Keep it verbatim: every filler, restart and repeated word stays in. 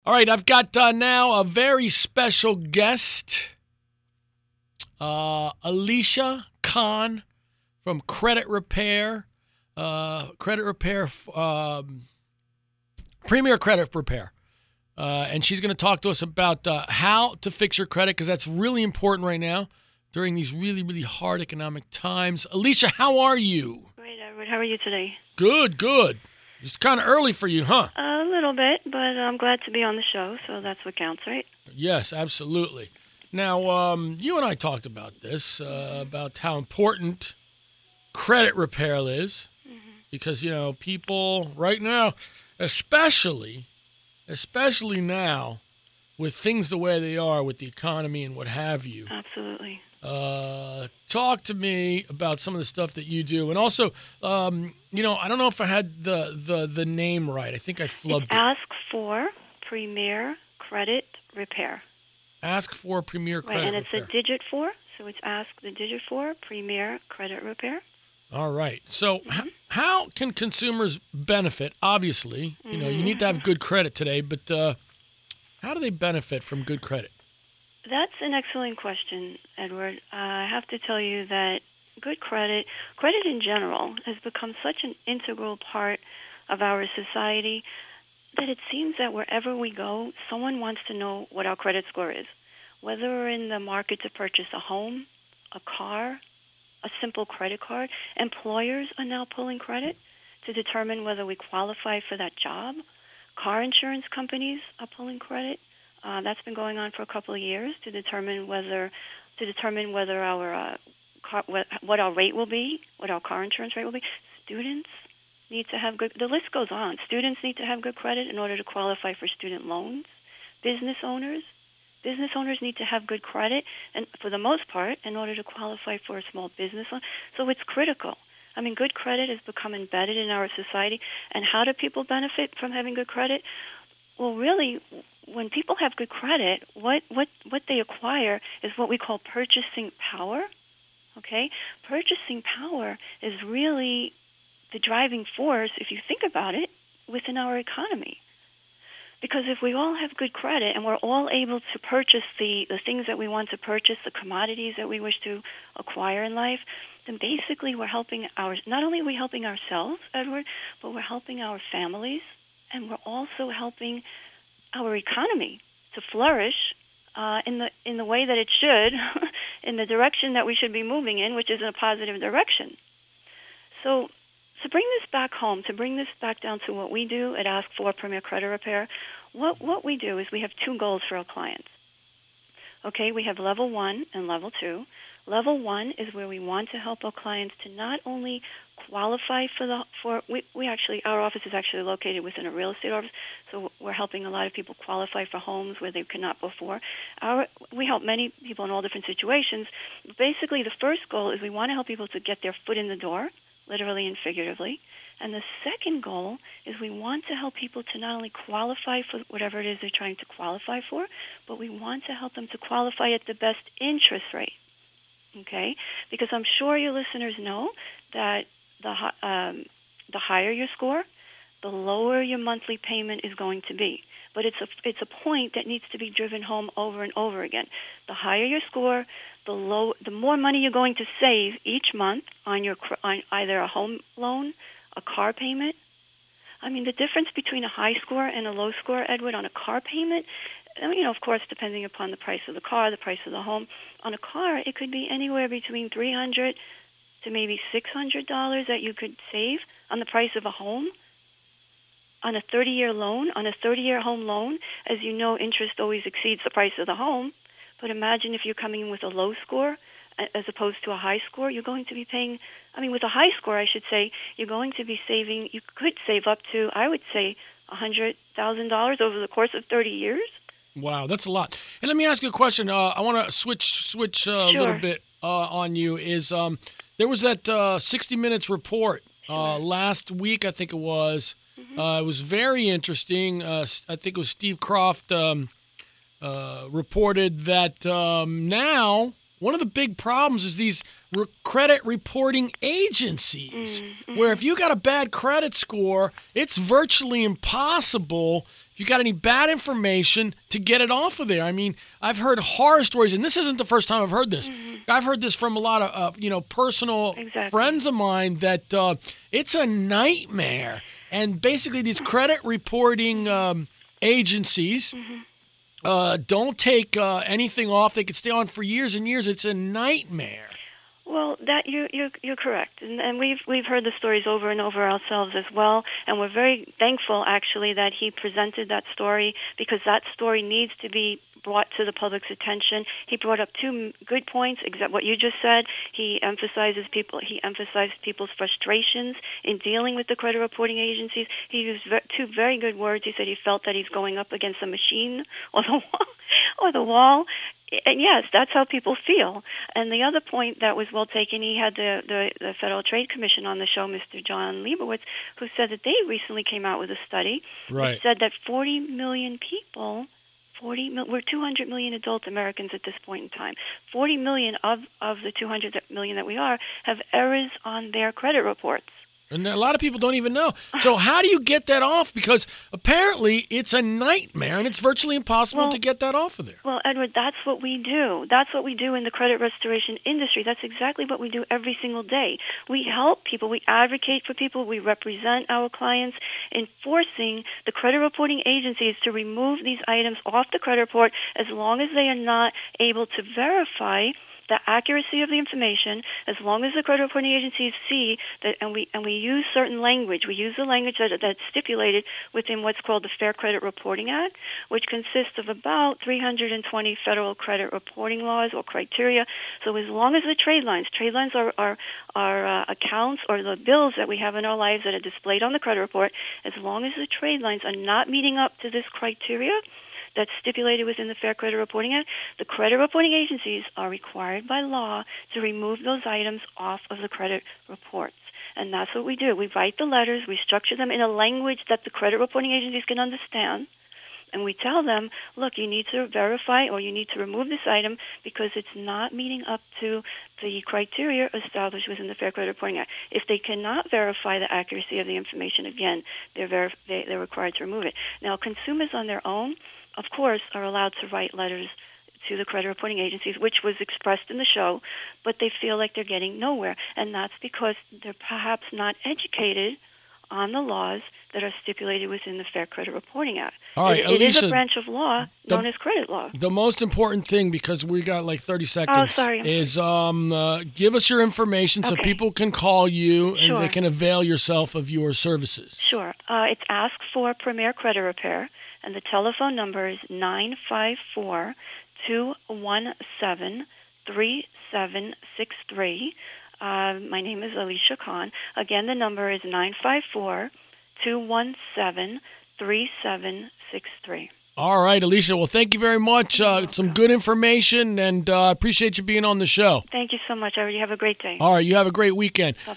All right, I've got uh, now a very special guest, uh, Alicia Khan from Credit Repair, uh, Credit Repair, um, Premier Credit Repair. Uh, and she's going to talk to us about uh, how to fix your credit, because that's really important right now during these really, really hard economic times. Alicia, how are you? Great, Edward. How are you today? Good, good. It's kind of early for you, huh? A little bit, but I'm glad to be on the show, so that's what counts, right? Yes, absolutely. Now, um, you and I talked about this, uh, about how important credit repair is, mm-hmm. because, you know, people right now, especially, especially now, with things the way they are with the economy and what have you. Absolutely. Uh, talk to me about some of the stuff that you do. And also, um, you know, I don't know if I had the, the, the name right. I think I flubbed it's it. Ask for Premier Credit Repair. Ask for Premier Credit Repair. Right, and it's Repair. a digit four, so it's Ask the digit four, Premier Credit Repair. All right. So mm-hmm. h- how can consumers benefit? Obviously, you know, mm-hmm. you need to have good credit today, but uh, how do they benefit from good credit? That's an excellent question, Edward. Uh, I have to tell you that good credit, credit in general, has become such an integral part of our society that it seems that wherever we go, someone wants to know what our credit score is. Whether we're in the market to purchase a home, a car, a simple credit card, employers are now pulling credit to determine whether we qualify for that job. Car insurance companies are pulling credit. Uh, that's been going on for a couple of years to determine whether to determine whether our uh, car, what, what our rate will be, what our car insurance rate will be. Students need to have good. The list goes on. Students need to have good credit in order to qualify for student loans. Business owners, business owners need to have good credit, and for the most part, in order to qualify for a small business loan. So it's critical. I mean, good credit has become embedded in our society. And how do people benefit from having good credit? Well, really, when people have good credit, what, what, what they acquire is what we call purchasing power, okay? Purchasing power is really the driving force, if you think about it, within our economy. Because if we all have good credit and we're all able to purchase the, the things that we want to purchase, the commodities that we wish to acquire in life, then basically we're helping our, not only are we helping ourselves, Edward, but we're helping our families, and we're also helping our economy to flourish uh, in the in the way that it should, in the direction that we should be moving in, which is in a positive direction. So to bring this back home, to bring this back down to what we do at Ask for Premier Credit Repair, what, what we do is we have two goals for our clients. Okay, we have level one and level two. Level one is where we want to help our clients to not only qualify for the for we, we actually our office is actually located within a real estate office, so we're helping a lot of people qualify for homes where they could not before. Our we help many people in all different situations. Basically, the first goal is we want to help people to get their foot in the door, literally and figuratively. And the second goal is we want to help people to not only qualify for whatever it is they're trying to qualify for, but we want to help them to qualify at the best interest rate. Okay, because I'm sure your listeners know that the um, the higher your score, the lower your monthly payment is going to be. But it's a it's a point that needs to be driven home over and over again. The higher your score, the low the more money you're going to save each month on your on either a home loan, a car payment. I mean, the difference between a high score and a low score, Edward, on a car payment, you know, of course, depending upon the price of the car, the price of the home. On a car, it could be anywhere between three hundred dollars to maybe six hundred dollars that you could save on the price of a home. On a thirty-year loan, on a thirty-year home loan, as you know, interest always exceeds the price of the home. But imagine if you're coming in with a low score as opposed to a high score, you're going to be paying, I mean, with a high score, I should say, you're going to be saving, you could save up to, I would say, one hundred thousand dollars over the course of thirty years. Wow, that's a lot. And let me ask you a question. Uh, I want to switch switch uh, a sure. little bit uh, on you. Is um, there was that uh, sixty minutes report uh, sure. last week, I think it was. Mm-hmm. Uh, it was very interesting. Uh, I think it was Steve Croft um, uh, reported that um, now one of the big problems is these re- credit reporting agencies, Mm-hmm. where if you got a bad credit score, it's virtually impossible if you got any bad information to get it off of there. I mean, I've heard horror stories, and this isn't the first time I've heard this. Mm-hmm. I've heard this from a lot of, uh, you know, personal Exactly. friends of mine that uh, it's a nightmare. And basically, these credit reporting um, agencies Mm-hmm. uh, don't take uh, anything off. They could stay on for years and years. It's a nightmare. Well, that you you're you're correct, and, and we've we've heard the stories over and over ourselves as well, and we're very thankful actually that he presented that story, because that story needs to be brought to the public's attention. He brought up two good points, exact what you just said. He emphasizes people. He emphasized people's frustrations in dealing with the credit reporting agencies. He used ve- two very good words. He said he felt that he's going up against a machine or the wall, or the wall. And yes, that's how people feel. And the other point that was well taken, he had the, the, the Federal Trade Commission on the show, Mister John Leibowitz, who said that they recently came out with a study Right. that said that forty million people, forty mil, we're two hundred million adult Americans at this point in time. forty million of, of the two hundred million that we are have errors on their credit reports. And a lot of people don't even know. So how do you get that off? Because apparently it's a nightmare, and it's virtually impossible Well, to get that off of there. Well, Edward, that's what we do. That's what we do in the credit restoration industry. That's exactly what we do every single day. We help people. We advocate for people. We represent our clients in forcing the credit reporting agencies to remove these items off the credit report as long as they are not able to verify the accuracy of the information, as long as the credit reporting agencies see that, and we and we use certain language. We use the language that that's stipulated within what's called the Fair Credit Reporting Act, which consists of about three hundred twenty federal credit reporting laws or criteria. So as long as the trade lines, trade lines are are, are uh, accounts or the bills that we have in our lives that are displayed on the credit report, as long as the trade lines are not meeting up to this criteria that's stipulated within the Fair Credit Reporting Act, the credit reporting agencies are required by law to remove those items off of the credit reports. And that's what we do. We write the letters, we structure them in a language that the credit reporting agencies can understand, and we tell them, look, you need to verify or you need to remove this item because it's not meeting up to the criteria established within the Fair Credit Reporting Act. If they cannot verify the accuracy of the information, again, they're, verif- they, they're required to remove it. Now, consumers on their own, of course, are allowed to write letters to the credit reporting agencies, which was expressed in the show, but they feel like they're getting nowhere. And that's because they're perhaps not educated on the laws that are stipulated within the Fair Credit Reporting Act. All right, it, it is Alicia, a branch of law the- known as credit law. The most important thing, because we got like thirty seconds, sorry. is um, uh, give us your information so Okay. people can call you and Sure. they can avail yourself of your services. Sure. Uh, it's Ask for Premier Credit Repair, and the telephone number is nine five four, two one seven, three seven six three. Uh, my name is Alicia Khan. Again, the number is nine five four, two one seven, three seven six three. All right, Alicia. Well, thank you very much. Uh, some good information, and I uh, appreciate you being on the show. Thank you so much, Edward. You have a great day. All right, you have a great weekend. Bye-bye.